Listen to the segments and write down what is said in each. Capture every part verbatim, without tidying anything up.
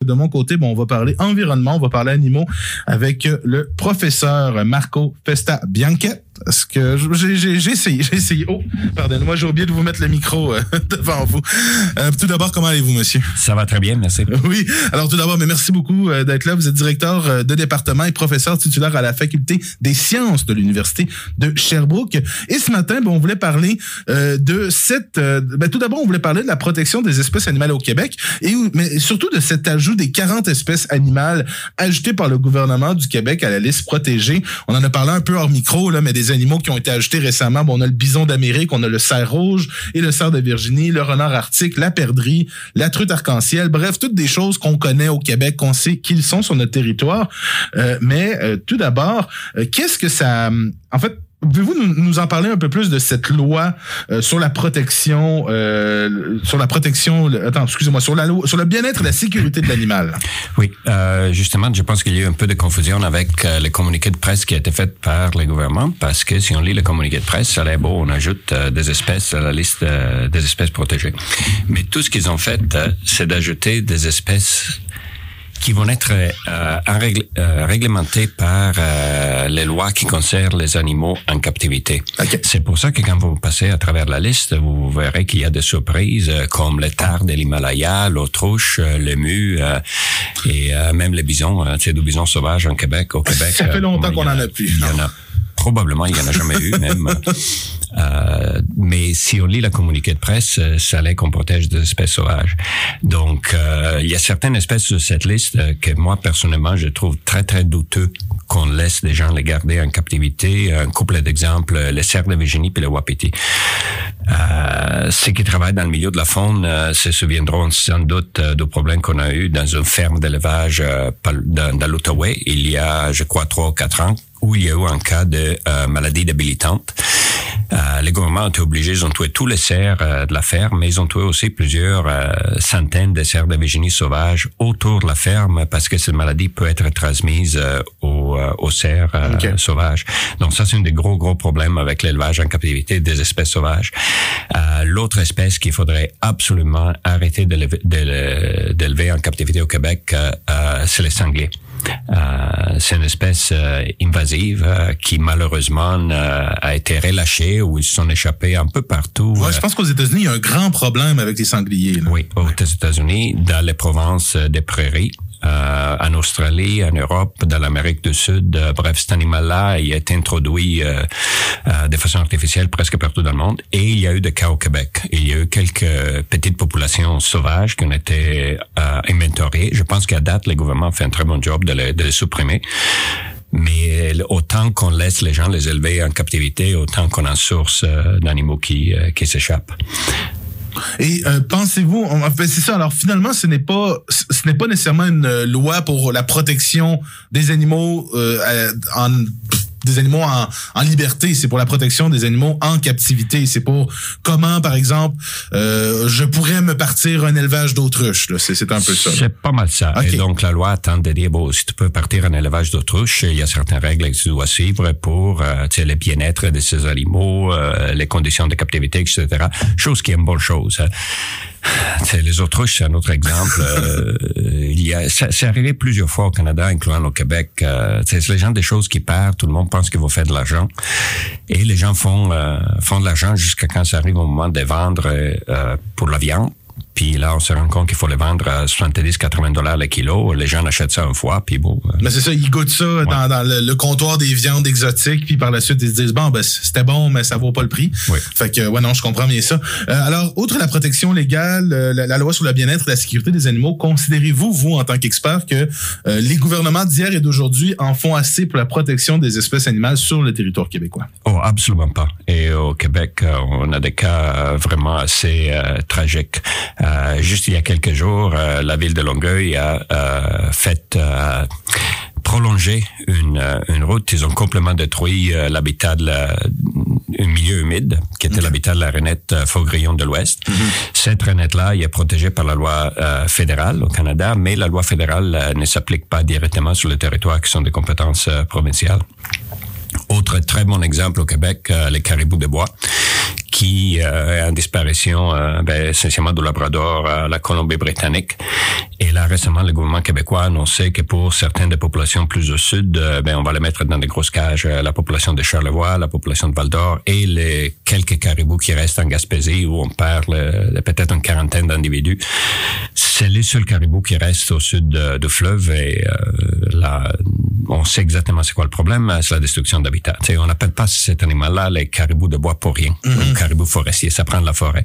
de mon côté, bon, on va parler environnement, on va parler animaux avec le professeur Marco Festa Bianchette. Parce que j'ai, j'ai, j'ai essayé, j'ai essayé. Oh, pardonnez-moi, j'ai oublié de vous mettre le micro euh, devant vous. Euh, tout d'abord, comment allez-vous, monsieur? Ça va très bien, merci. Oui, alors tout d'abord, mais merci beaucoup euh, d'être là. Vous êtes directeur de département et professeur titulaire à la Faculté des sciences de l'Université de Sherbrooke. Et ce matin, bon, on voulait parler euh, de cette... Euh, ben, tout d'abord, on voulait parler de la protection des espèces animales au Québec, et mais surtout de cet ajout des quarante espèces animales ajoutées par le gouvernement du Québec à la liste protégée. On en a parlé un peu hors micro, là, mais des animaux qui ont été ajoutés récemment. Bon, on a le bison d'Amérique, on a le cerf rouge et le cerf de Virginie, le renard arctique, la perdrix, la truite arc-en-ciel. Bref, toutes des choses qu'on connaît au Québec, qu'on sait qu'ils sont sur notre territoire. Euh, mais euh, tout d'abord, euh, qu'est-ce que ça... En fait, pouvez-vous nous, nous en parler un peu plus de cette loi euh, sur la protection, euh, sur la protection, le, attends, excusez-moi, sur la loi, sur le bien-être et la sécurité de l'animal? Oui, euh, justement, je pense qu'il y a eu un peu de confusion avec euh, le communiqué de presse qui a été fait par le gouvernement, parce que si on lit le communiqué de presse, ça a l'air beau, on ajoute euh, des espèces à la liste euh, des espèces protégées. Mais tout ce qu'ils ont fait, euh, c'est d'ajouter des espèces qui vont être euh, règle, euh, réglementées par euh, les lois qui concernent les animaux en captivité. Okay. C'est pour ça que quand vous passez à travers la liste, vous verrez qu'il y a des surprises euh, comme les tares de l'Himalaya, l'autruche, euh, l'ému euh, et euh, même les bisons. Euh, c'est des bisons sauvages en Québec. Au Québec, ça fait longtemps euh, qu'on en a plus. Il y en a. Probablement, il n'y en a jamais eu, même. Euh, mais si on lit la communiqué de presse, ça allait qu'on protège des espèces sauvages. Donc, euh, il y a certaines espèces de cette liste que moi, personnellement, je trouve très, très douteux qu'on laisse des gens les garder en captivité. Un couple d'exemples, les cerfs de Virginie puis le wapiti. Euh, ceux qui travaillent dans le milieu de la faune euh, se souviendront sans doute euh, du problème qu'on a eu dans une ferme d'élevage euh, dans, dans l'Outaouais il y a, je crois, trois ou quatre ans, où il y a eu un cas de euh, maladie débilitante. Euh, les gouvernements ont été obligés, ils ont tué tous les cerfs euh, de la ferme, mais ils ont tué aussi plusieurs euh, centaines de cerfs de Virginie sauvages autour de la ferme, parce que cette maladie peut être transmise euh, aux, euh, aux cerfs euh, okay. sauvages. Donc ça, c'est un des gros, gros problèmes avec l'élevage en captivité des espèces sauvages. Euh, l'autre espèce qu'il faudrait absolument arrêter d'élever, d'élever en captivité au Québec, euh, euh, c'est les sangliers. Euh, c'est une espèce euh, invasive euh, qui malheureusement euh, a été relâchée ou ils se sont échappés un peu partout. Ouais, je pense qu'aux États-Unis, il y a un grand problème avec les sangliers. Là. Oui, aux États-Unis, dans les provinces des prairies. Euh, en Australie, en Europe, dans l'Amérique du Sud. Euh, bref, cet animal-là, il a été introduit euh, euh, de façon artificielle presque partout dans le monde. Et il y a eu des cas au Québec. Il y a eu quelques petites populations sauvages qui ont été euh, inventoriées. Je pense qu'à date, le gouvernement fait un très bon job de les, de les supprimer. Mais autant qu'on laisse les gens les élever en captivité, autant qu'on en source euh, d'animaux qui, euh, qui s'échappent. Et euh, pensez-vous, on, c'est ça. Alors finalement, ce n'est pas, ce n'est pas nécessairement une loi pour la protection des animaux euh, en des animaux en, en liberté. C'est pour la protection des animaux en captivité. C'est pour comment, par exemple, euh, je pourrais me partir un élevage d'autruche. Là. C'est, c'est un peu ça. C'est là. Pas mal ça. Okay. Et donc, la loi tente de dire, bon, si tu peux partir un élevage d'autruche, il y a certaines règles que tu dois suivre pour euh, tu sais, le bien-être de ces animaux, euh, les conditions de captivité, et cetera. Chose qui est une bonne chose. Hein. T'sais, les autruches, c'est un autre exemple. euh, il y a, ça, c'est arrivé plusieurs fois au Canada, incluant au Québec. Euh, c'est les gens des choses qui partent, tout le monde pense qu'ils vont faire de l'argent. Et les gens font, euh, font de l'argent jusqu'à quand ça arrive au moment de vendre euh, pour la viande. Puis là, on se rend compte qu'il faut les vendre à soixante-dix à quatre-vingts dollars le kilo. Les gens achètent ça une fois, puis bon. Euh... Mais c'est ça, ils goûtent ça ouais. dans, dans le, le comptoir des viandes exotiques, puis par la suite, ils se disent, bon, ben, c'était bon, mais ça vaut pas le prix. Oui. Fait que, ouais, non, je comprends bien ça. Euh, alors, outre la protection légale, euh, la, la loi sur le bien-être et la sécurité des animaux, considérez-vous, vous, en tant qu'expert, que euh, les gouvernements d'hier et d'aujourd'hui en font assez pour la protection des espèces animales sur le territoire québécois? Oh, absolument pas. Et au Québec, on a des cas vraiment assez euh, tragiques. Euh, juste il y a quelques jours, euh, la ville de Longueuil a euh, fait euh, prolonger une, une route. Ils ont complètement détruit euh, l'habitat de la, un milieu humide, qui était okay. l'habitat de la rainette euh, Faugrillon de l'Ouest. Mm-hmm. Cette rainette-là, elle est protégée par la loi euh, fédérale au Canada, mais la loi fédérale euh, ne s'applique pas directement sur les territoires qui sont des compétences euh, provinciales. Autre très bon exemple au Québec, euh, les caribous de bois, qui euh, est en disparition euh, ben, essentiellement du Labrador à la Colombie-Britannique. Et là, récemment, le gouvernement québécois a annoncé que pour certaines des populations plus au sud, euh, ben, on va les mettre dans des grosses cages. La population de Charlevoix, la population de Val-d'Or et les quelques caribous qui restent en Gaspésie où on perd le, le, peut-être une quarantaine d'individus. C'est les seuls caribous qui restent au sud de, du fleuve et euh, là, on sait exactement c'est quoi le problème, c'est la destruction d'habitat. T'sais, on n'appelle pas cet animal-là les caribous de bois pour rien. Mm-hmm. Caribous forestiers, ça prend de la forêt.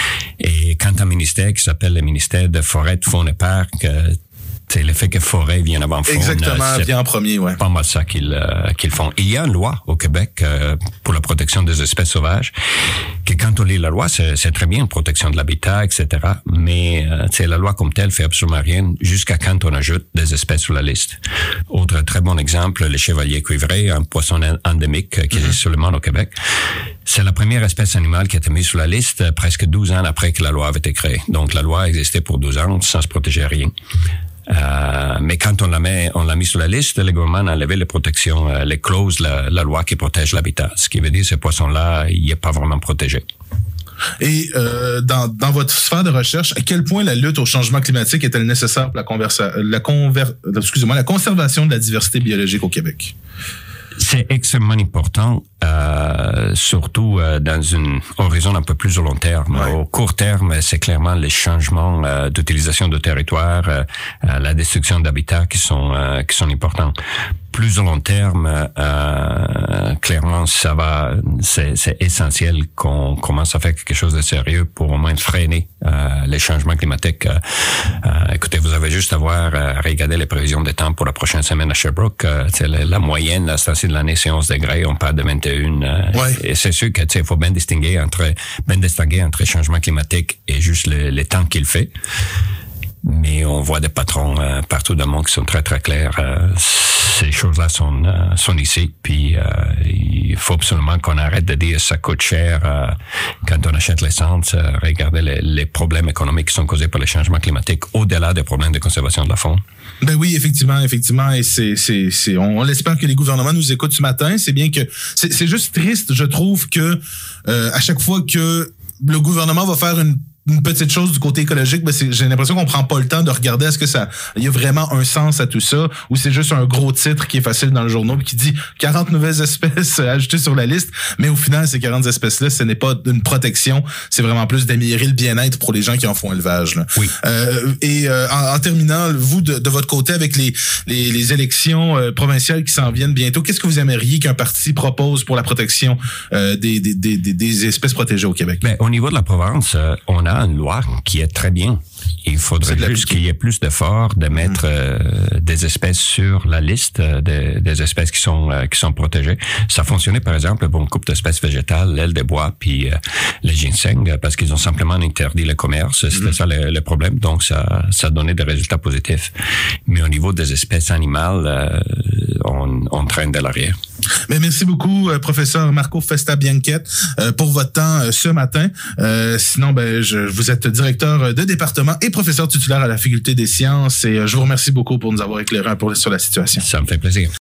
Et quand un ministère qui s'appelle le ministère de Forêt, de Faune et Parc, euh, c'est le fait que forêt vient avant faune. Exactement, vient en premier, ouais. Pas mal ça qu'ils euh, qu'ils font. Il y a une loi au Québec euh, pour la protection des espèces sauvages, que quand on lit la loi, c'est, c'est très bien, protection de l'habitat, et cetera. Mais euh, c'est la loi comme telle fait absolument rien jusqu'à quand on ajoute des espèces sur la liste. Autre très bon exemple, le chevalier cuivré, un poisson endémique euh, qui existe mm-hmm. seulement au Québec. C'est la première espèce animale qui a été mise sur la liste euh, presque douze ans après que la loi avait été créée. Donc la loi existait pour douze ans sans se protéger rien. Euh, mais quand on l'a mis, on l'a mis sur la liste, le gouvernement a enlevé les protections, euh, les clauses, la, la loi qui protège l'habitat. Ce qui veut dire que ce poisson-là, il n'est pas vraiment protégé. Et euh, dans, dans votre sphère de recherche, à quel point la lutte au changement climatique est-elle nécessaire pour la, conversa- la, conver- excusez-moi, la conservation de la diversité biologique au Québec? C'est extrêmement important, euh, surtout euh, dans une horizon un peu plus au long terme. Ouais. Au court terme, c'est clairement les changements euh, d'utilisation de territoire, euh, la destruction d'habitats qui sont euh, qui sont importants. Plus au long terme, euh, clairement, ça va, c'est, c'est essentiel qu'on commence à faire quelque chose de sérieux pour au moins freiner euh, les changements climatiques. Euh, euh, écoutez, vous avez juste à voir, à regarder les prévisions des temps pour la prochaine semaine à Sherbrooke. Euh, la, la moyenne, à ce temps-ci de l'année, c'est onze degrés, on parle de vingt et un. Euh, ouais. Et c'est sûr que il faut bien distinguer entre, bien distinguer entre changement climatique et juste le, le temps qu'il fait. Mais on voit des patrons euh, partout dans le monde qui sont très, très clairs. Euh, ces choses-là sont, euh, sont ici. Puis, euh, il faut absolument qu'on arrête de dire ça coûte cher euh, quand on achète l'essence. Euh, regardez les, les problèmes économiques qui sont causés par les changements climatiques au-delà des problèmes de conservation de la faune. Ben oui, effectivement, effectivement. Et c'est, c'est, c'est, on, on espère que les gouvernements nous écoutent ce matin. C'est bien que, c'est, c'est juste triste, je trouve, que euh, à chaque fois que le gouvernement va faire une une petite chose du côté écologique, ben c'est, j'ai l'impression qu'on prend pas le temps de regarder est-ce que ça, il y a vraiment un sens à tout ça, ou c'est juste un gros titre qui est facile dans le journal qui dit quarante nouvelles espèces ajoutées sur la liste, mais au final, ces quarante espèces-là, ce n'est pas une protection, c'est vraiment plus d'améliorer le bien-être pour les gens qui en font élevage, là. Oui. Euh, et euh, en, en terminant, vous, de, de votre côté, avec les, les, les élections euh, provinciales qui s'en viennent bientôt, qu'est-ce que vous aimeriez qu'un parti propose pour la protection euh, des, des, des, des espèces protégées au Québec? Ben, au niveau de la province, euh, on a une loi qui est très bien. Il faudrait juste qu'il y ait plus d'efforts de mettre mmh. euh, des espèces sur la liste de, des espèces qui sont euh, qui sont protégées. Ça fonctionnait par exemple pour une couple d'espèces végétales, l'aile de bois puis euh, le ginseng, parce qu'ils ont simplement interdit le commerce. C'était mmh. ça le, le problème. Donc ça ça donnait des résultats positifs. Mais au niveau des espèces animales, euh, on, on traîne de l'arrière. Mais merci beaucoup, euh, professeur Marco Festa-Bianchette, euh, pour votre temps euh, ce matin. Euh, sinon, ben, je, vous êtes directeur de département et professeur titulaire à la Faculté des sciences et euh, je vous remercie beaucoup pour nous avoir éclairé un peu sur la situation. Ça me fait plaisir.